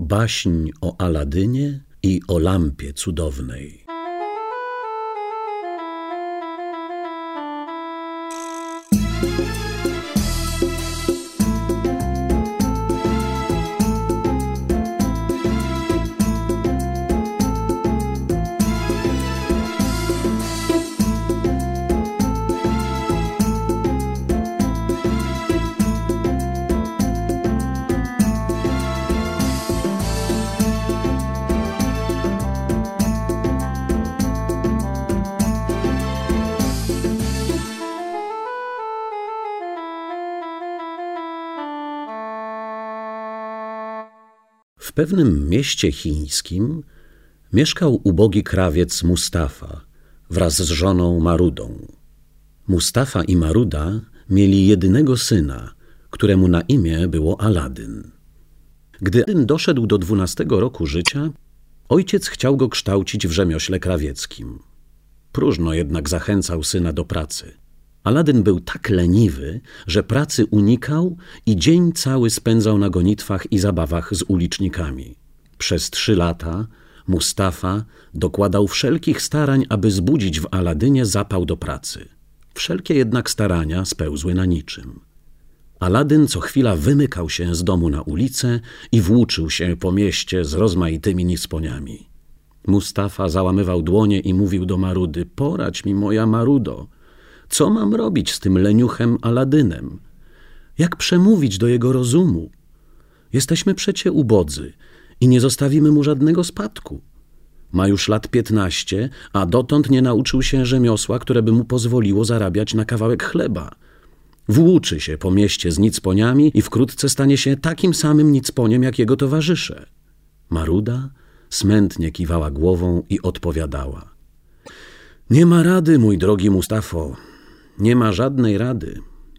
Baśń o Aladynie i o lampie cudownej. W pewnym mieście chińskim mieszkał ubogi krawiec Mustafa wraz z żoną Marudą. Mustafa i Maruda mieli jedynego syna, któremu na imię było Aladyn. Gdy Aladyn doszedł do 12 roku życia, ojciec chciał go kształcić w rzemiośle krawieckim. Próżno jednak zachęcał syna do pracy. Aladyn był tak leniwy, że pracy unikał i dzień cały spędzał na gonitwach i zabawach z ulicznikami. Przez 3 lata Mustafa dokładał wszelkich starań, aby zbudzić w Aladynie zapał do pracy. Wszelkie jednak starania spełzły na niczym. Aladyn co chwila wymykał się z domu na ulicę i włóczył się po mieście z rozmaitymi nisponiami. Mustafa załamywał dłonie i mówił do Marudy: poradź mi, moja Marudo, co mam robić z tym leniuchem Aladynem? Jak przemówić do jego rozumu? Jesteśmy przecie ubodzy i nie zostawimy mu żadnego spadku. Ma już lat 15, a dotąd nie nauczył się rzemiosła, które by mu pozwoliło zarabiać na kawałek chleba. Włóczy się po mieście z nicponiami i wkrótce stanie się takim samym nicponiem jak jego towarzysze. Maruda smętnie kiwała głową i odpowiadała: nie ma rady, mój drogi Mustafo, nie ma żadnej rady.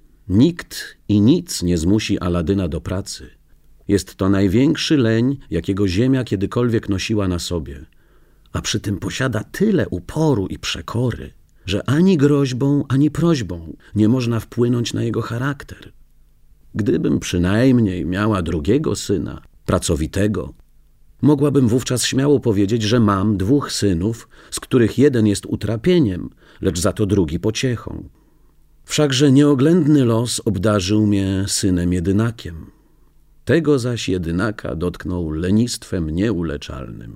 Nikt i nic nie zmusi Aladyna do pracy. Jest to największy leń, jakiego ziemia kiedykolwiek nosiła na sobie, a przy tym posiada tyle uporu i przekory, że ani groźbą, ani prośbą nie można wpłynąć na jego charakter. Gdybym przynajmniej miała drugiego syna, pracowitego, mogłabym wówczas śmiało powiedzieć, że mam 2 synów, z których jeden jest utrapieniem, lecz za to drugi pociechą. Wszakże nieoględny los obdarzył mnie synem jedynakiem. Tego zaś jedynaka dotknął lenistwem nieuleczalnym.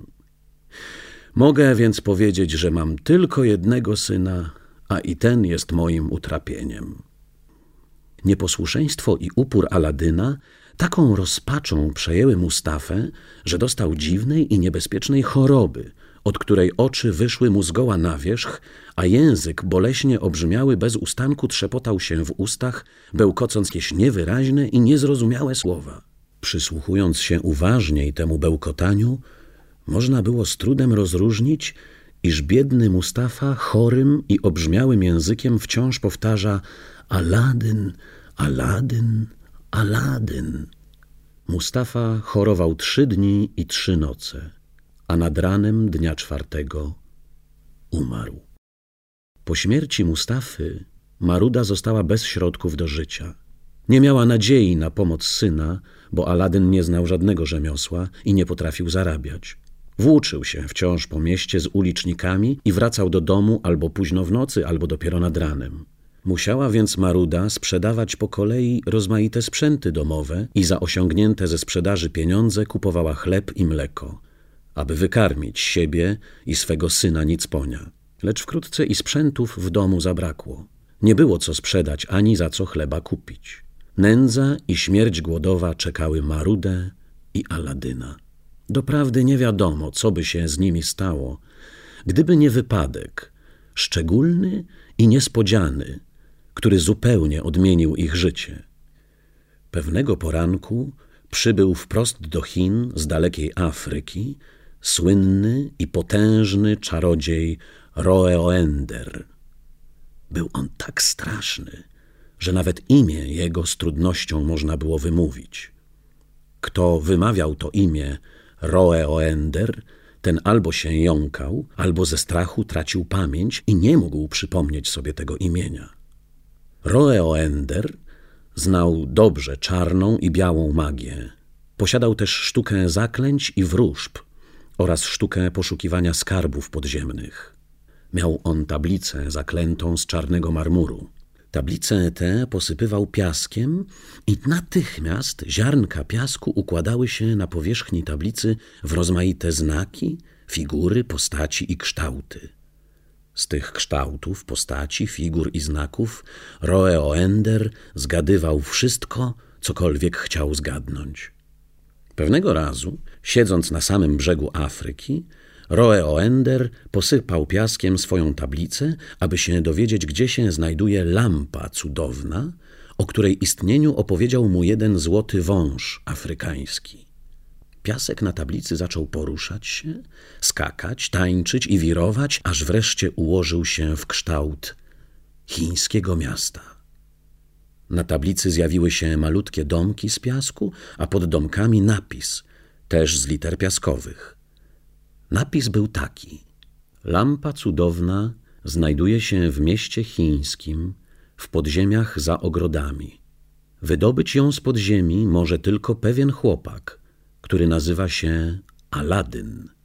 Mogę więc powiedzieć, że mam tylko jednego syna, a i ten jest moim utrapieniem. Nieposłuszeństwo i upór Aladyna taką rozpaczą przejęły Mustafę, że dostał dziwnej i niebezpiecznej choroby, od której oczy wyszły mu zgoła na wierzch, a język boleśnie obrzmiały bez ustanku trzepotał się w ustach, bełkocąc jakieś niewyraźne i niezrozumiałe słowa. Przysłuchując się uważniej temu bełkotaniu, można było z trudem rozróżnić, iż biedny Mustafa chorym i obrzmiałym językiem wciąż powtarza: Aladyn, Aladyn, Aladyn. Mustafa chorował 3 dni i 3 noce, a nad ranem dnia 4 umarł. Po śmierci Mustafy Maruda została bez środków do życia. Nie miała nadziei na pomoc syna, bo Aladyn nie znał żadnego rzemiosła i nie potrafił zarabiać. Włóczył się wciąż po mieście z ulicznikami i wracał do domu albo późno w nocy, albo dopiero nad ranem. Musiała więc Maruda sprzedawać po kolei rozmaite sprzęty domowe i za osiągnięte ze sprzedaży pieniądze kupowała chleb i mleko, aby wykarmić siebie i swego syna nicponia. Lecz wkrótce i sprzętów w domu zabrakło. Nie było co sprzedać ani za co chleba kupić. Nędza i śmierć głodowa czekały Marudę i Aladyna. Doprawdy nie wiadomo, co by się z nimi stało, gdyby nie wypadek, szczególny i niespodziany, który zupełnie odmienił ich życie. Pewnego poranku przybył wprost do Chin z dalekiej Afryki słynny i potężny czarodziej Roeoender. Był on tak straszny, że nawet imię jego z trudnością można było wymówić. Kto wymawiał to imię Roeoender, ten albo się jąkał, albo ze strachu tracił pamięć i nie mógł przypomnieć sobie tego imienia. Roeoender znał dobrze czarną i białą magię. Posiadał też sztukę zaklęć i wróżb oraz sztukę poszukiwania skarbów podziemnych. Miał on tablicę zaklętą z czarnego marmuru. Tablicę tę posypywał piaskiem i natychmiast ziarnka piasku układały się na powierzchni tablicy w rozmaite znaki, figury, postaci i kształty. Z tych kształtów, postaci, figur i znaków Roe Oender zgadywał wszystko, cokolwiek chciał zgadnąć. Pewnego razu, siedząc na samym brzegu Afryki, Roe Oender posypał piaskiem swoją tablicę, aby się dowiedzieć, gdzie się znajduje lampa cudowna, o której istnieniu opowiedział mu jeden złoty wąż afrykański. Piasek na tablicy zaczął poruszać się, skakać, tańczyć i wirować, aż wreszcie ułożył się w kształt chińskiego miasta. Na tablicy zjawiły się malutkie domki z piasku, a pod domkami napis, też z liter piaskowych. Napis był taki: lampa cudowna znajduje się w mieście chińskim, w podziemiach za ogrodami. Wydobyć ją z podziemi może tylko pewien chłopak, który nazywa się Aladyn.